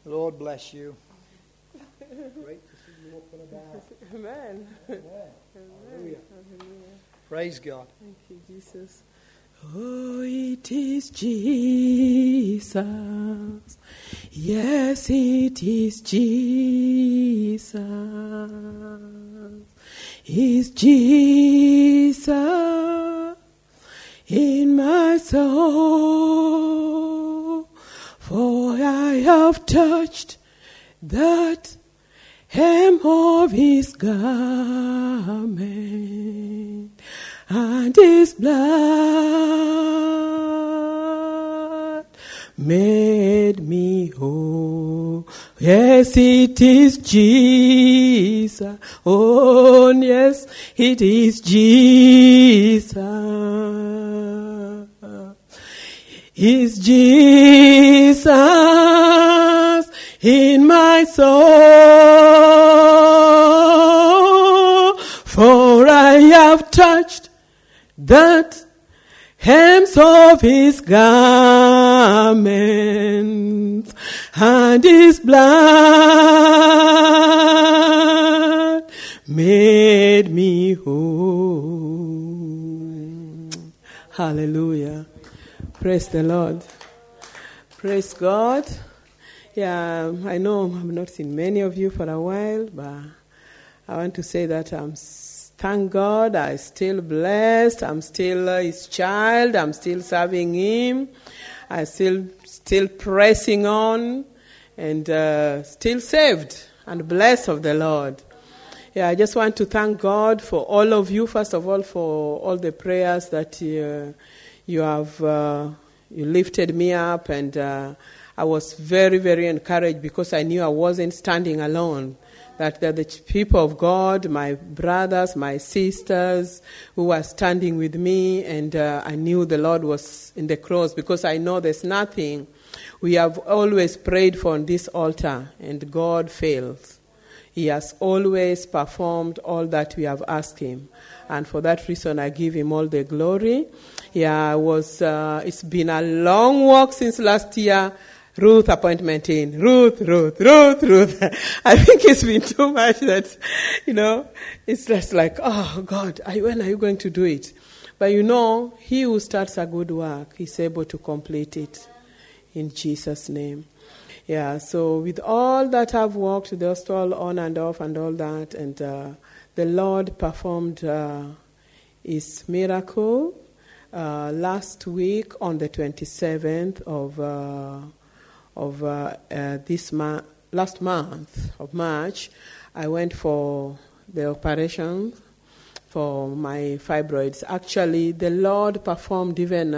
Lord bless you. Great to see you up and about. Amen. Amen. Hallelujah. Praise God. Thank you, Jesus. Oh, it is Jesus. Yes, it is Jesus. It's Jesus in my soul. For I have touched that hem of his garment, and his blood made me whole. Yes, it is Jesus. Oh, yes, it is Jesus. It's Jesus in my soul, for I have touched that hems of his garments, and his blood made me whole. Hallelujah. Praise the Lord. Praise God. Yeah, I know I've not seen many of you for a while, but I want to say that thank God, I'm still blessed. I'm still his child. I'm still serving him. I'm still pressing on, and still saved and blessed of the Lord. Yeah, I just want to thank God for all of you, first of all, for all the prayers that you have you lifted me up, and I was very, very encouraged because I knew I wasn't standing alone. That the people of God, my brothers, my sisters, who were standing with me, and I knew the Lord was in the cross, because I know there's nothing we have always prayed for on this altar, and God fails. He has always performed all that we have asked him. And for that reason, I give him all the glory. Yeah, it's been a long walk since last year. Ruth appointment in. Ruth. I think it's been too much that, it's just like, oh God, when are you going to do it? But he who starts a good work is able to complete it in Jesus' name. Yeah, so with all that I've walked, the all on and off and all that, and the Lord performed his miracle last week on the 27th of last month of March. I went for the operation for my fibroids. Actually, the Lord performed even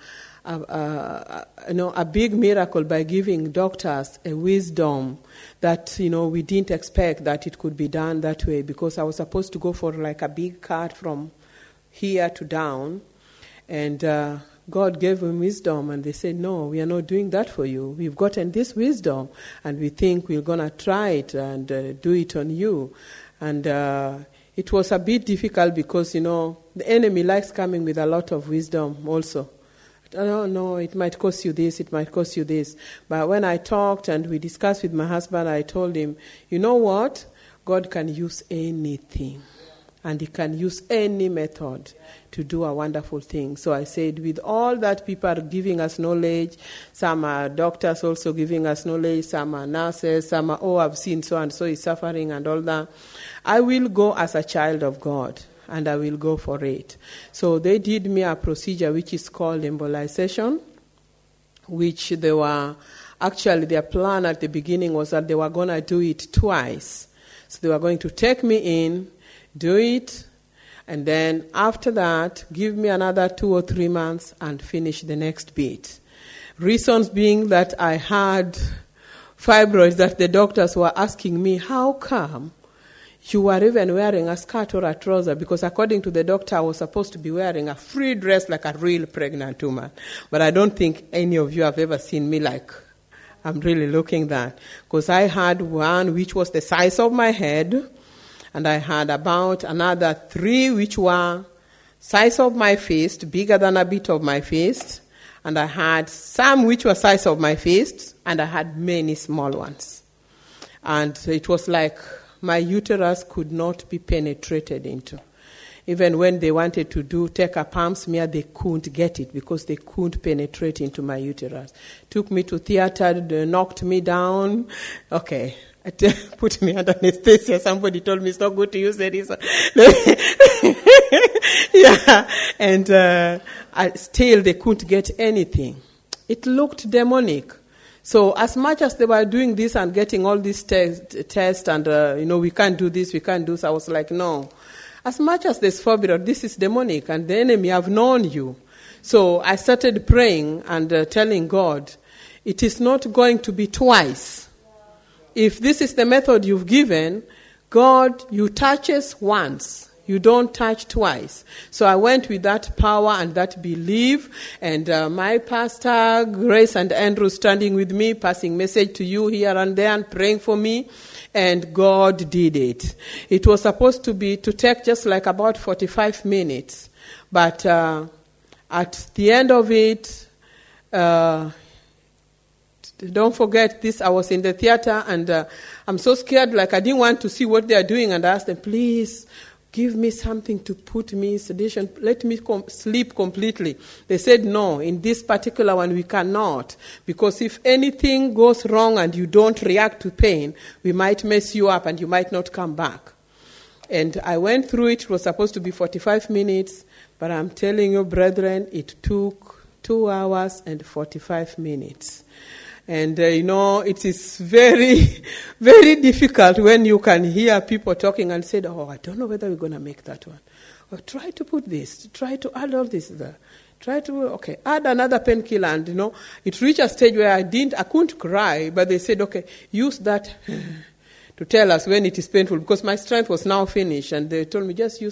a big miracle by giving doctors a wisdom that, we didn't expect that it could be done that way, because I was supposed to go for like a big cut from here to down, and God gave him wisdom, and they said, no, we are not doing that for you. We've gotten this wisdom, and we think we're going to try it and do it on you. And it was a bit difficult because, the enemy likes coming with a lot of wisdom also. No, it might cost you this, it might cost you this. But when I talked and we discussed with my husband, I told him, you know what? God can use anything. And he can use any method to do a wonderful thing. So I said, with all that people are giving us knowledge, some are doctors also giving us knowledge, some are nurses, some are, I've seen so and so is suffering and all that. I will go as a child of God, and I will go for it. So they did me a procedure which is called embolization, which their plan at the beginning was that they were going to do it twice. So they were going to take me in, do it, and then after that, give me another 2 or 3 months and finish the next bit. Reasons being that I had fibroids that the doctors were asking me, how come you were even wearing a skirt or a trouser? Because according to the doctor, I was supposed to be wearing a free dress like a real pregnant woman. But I don't think any of you have ever seen me like I'm really looking that. Because I had one which was the size of my head, and I had about another 3 which were size of my fist, bigger than a bit of my fist, And I had some which were size of my fist, and I had many small ones. And it was like my uterus could not be penetrated into. Even when they wanted to take a palm smear, they couldn't get it because they couldn't penetrate into my uterus. Took me to theater, they knocked me down. Okay, put me under anesthesia. Somebody told me it's not good to use it. Yeah, and still they couldn't get anything. It looked demonic. So as much as they were doing this and getting all these tests and, we can't do this, we can't do this, I was like, no. As much as there's fibroid, this is demonic and the enemy have known you. So I started praying and telling God, it is not going to be twice. If this is the method you've given, God, you touch us once. You don't touch twice. So I went with that power and that belief, and my pastor, Grace and Andrew, standing with me, passing message to you here and there and praying for me, and God did it. It was supposed to take just like about 45 minutes, but at the end of it, don't forget this, I was in the theater, and I'm so scared, like I didn't want to see what they are doing, and I asked them, please, give me something to put me in sedation. Let me sleep completely. They said, no, in this particular one we cannot. Because if anything goes wrong and you don't react to pain, we might mess you up and you might not come back. And I went through it. It was supposed to be 45 minutes. But I'm telling you, brethren, it took 2 hours and 45 minutes. And, it is very, very difficult when you can hear people talking and say, oh, I don't know whether we're going to make that one. Or try to put this, try to add all this there. Add another painkiller. And, it reached a stage where I couldn't cry, but they said, okay, use that to tell us when it is painful, because my strength was now finished. And they told me, just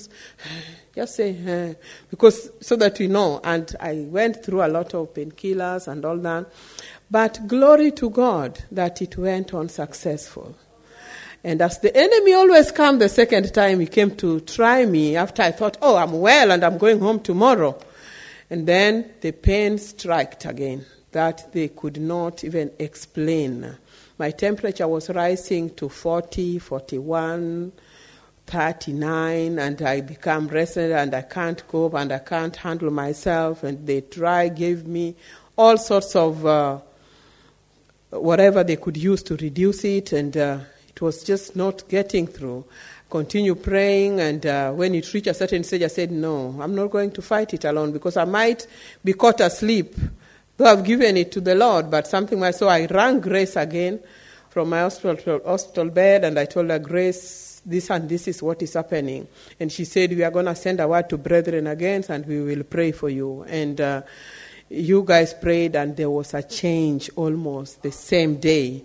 say, because so that we know. And I went through a lot of painkillers and all that. But glory to God that it went on successful. And as the enemy always comes the second time, he came to try me after I thought, oh, I'm well and I'm going home tomorrow. And then the pain struck again that they could not even explain. My temperature was rising to 40, 41, 39, and I became restless and I can't cope and I can't handle myself. And they gave me all sorts of whatever they could use to reduce it, and it was just not getting through. Continue praying, and when it reached a certain stage, I said, no, I'm not going to fight it alone, because I might be caught asleep, though I've given it to the Lord, but something might. So I rang Grace again from my hospital bed, and I told her, Grace, this and this is what is happening. And she said, we are going to send a word to brethren again, and we will pray for you. And you guys prayed, and there was a change almost the same day.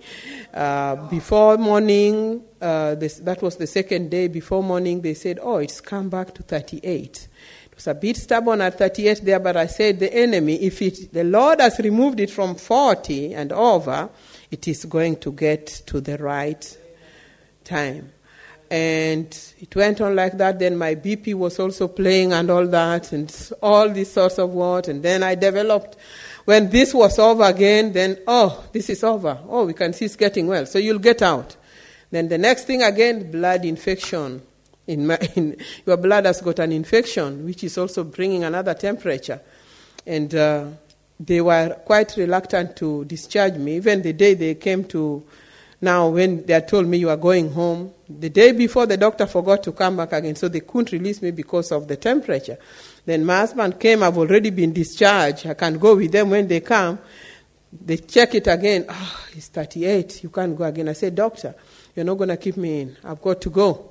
Before morning, that was the second day. Before morning, they said, oh, it's come back to 38. It was a bit stubborn at 38 there, but I said, the enemy, if the Lord has removed it from 40 and over, it is going to get to the right time. And it went on like that. Then my BP was also playing and all that, and all these sorts of what. And then I developed, when this was over again, then, oh, this is over. Oh, we can see it's getting well. So you'll get out. Then the next thing again, blood infection. Your blood has got an infection, which is also bringing another temperature. And they were quite reluctant to discharge me. Even the day they came to, now when they had told me you are going home, the day before the doctor forgot to come back again, so they couldn't release me because of the temperature. Then my husband came, I've already been discharged, I can go with them when they come. They check it again, it's 38, you can't go again. I said, doctor, you're not going to keep me in, I've got to go.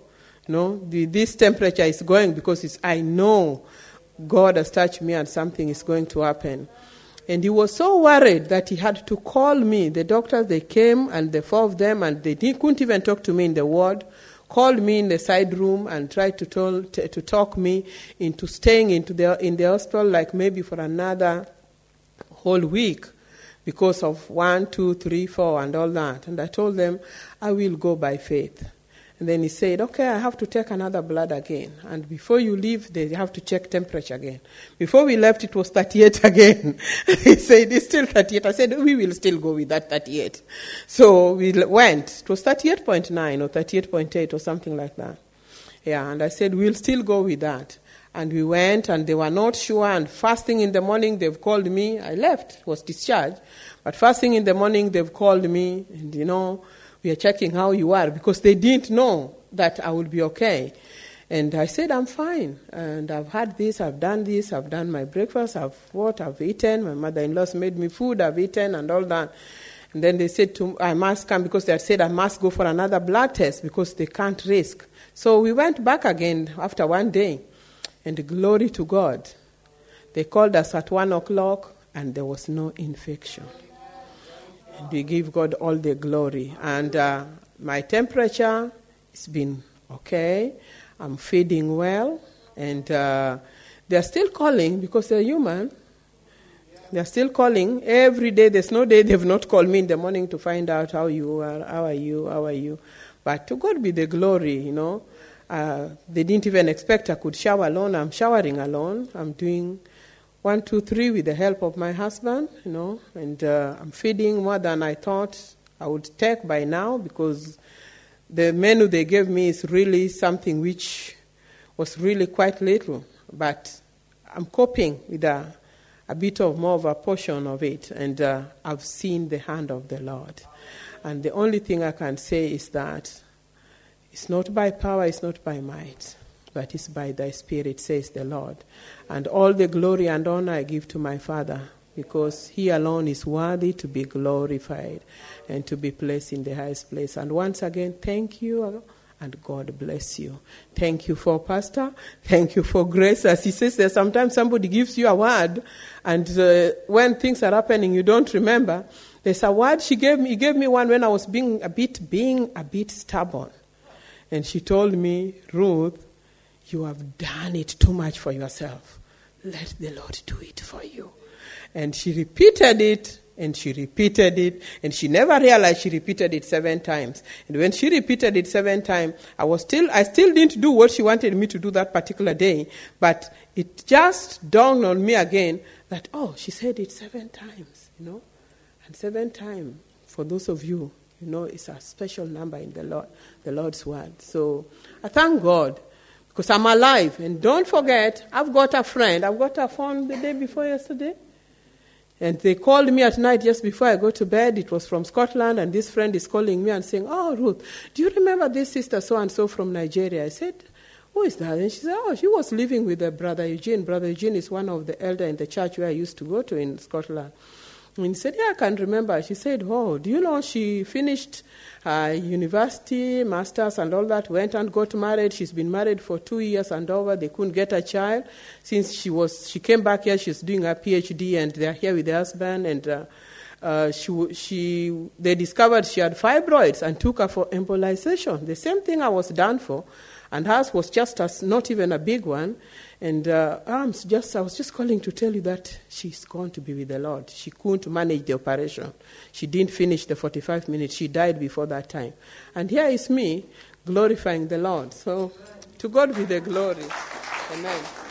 This temperature is going because I know God has touched me and something is going to happen. And he was so worried that he had to call me. The doctors, they came, and the 4 of them, and they couldn't even talk to me in the ward, called me in the side room and tried to talk me into staying in the hospital, like maybe for another whole week, because of 1, 2, 3, 4, and all that. And I told them, I will go by faith. And then he said, okay, I have to take another blood again. And before you leave, they have to check temperature again. Before we left, it was 38 again. He said, it's still 38. I said, we will still go with that 38. So we went. It was 38.9 or 38.8 or something like that. Yeah, and I said, we'll still go with that. And we went, and they were not sure. And first thing in the morning, they've called me. I left, was discharged. But first thing in the morning, they've called me, and we are checking how you are, because they didn't know that I would be okay. And I said, I'm fine. And I've had this, I've done this, I've done my breakfast, I've eaten. My mother-in-law's made me food, I've eaten and all that. And then they said I must come, because they had said I must go for another blood test because they can't risk. So we went back again after one day. And glory to God. They called us at 1 o'clock and there was no infection. And we give God all the glory. And my temperature has been okay. I'm feeding well. And they're still calling because they're human. They're still calling every day. There's no day they've not called me in the morning to find out how you are, how are you. But to God be the glory, They didn't even expect I could shower alone. I'm showering alone. I'm doing 1, 2, 3 with the help of my husband, and I'm feeding more than I thought I would take by now, because the menu they gave me is really something which was really quite little. But I'm coping with a bit of more of a portion of it, and I've seen the hand of the Lord. And the only thing I can say is that it's not by power, it's not by might, but it's by thy Spirit, says the Lord. And all the glory and honor I give to my Father, because he alone is worthy to be glorified and to be placed in the highest place. And once again, thank you, and God bless you. Thank you for Pastor. Thank you for grace. As he says there, sometimes somebody gives you a word, and when things are happening, you don't remember. There's a word he gave me one when I was being a bit stubborn. And she told me, Ruth, you have done it too much for yourself. Let the Lord do it for you. And she repeated it, and she repeated it, and she never realized she repeated it 7 times. And when she repeated it 7 times, I still didn't do what she wanted me to do that particular day, but it just dawned on me again that, she said it 7 times, And 7 times, for those of you, it's a special number in the Lord's word. So I thank God because I'm alive. And don't forget, I've got a friend. I've got a phone the day before yesterday. And they called me at night just before I go to bed. It was from Scotland. And this friend is calling me and saying, Ruth, do you remember this sister so-and-so from Nigeria? I said, who is that? And she said, she was living with Brother Eugene. Brother Eugene is one of the elders in the church where I used to go to in Scotland. And he said, I can remember. She said, do you know she finished university, masters and all that, went and got married. She's been married for 2 years and over. They couldn't get a child. Since she came back here, she's doing her PhD, and they're here with her husband. And they discovered she had fibroids and took her for embolization. The same thing I was done for. And hers was just not even a big one. And I was just calling to tell you that she's gone to be with the Lord. She couldn't manage the operation. She didn't finish the 45 minutes. She died before that time. And here is me glorifying the Lord. So to God be the glory. Amen.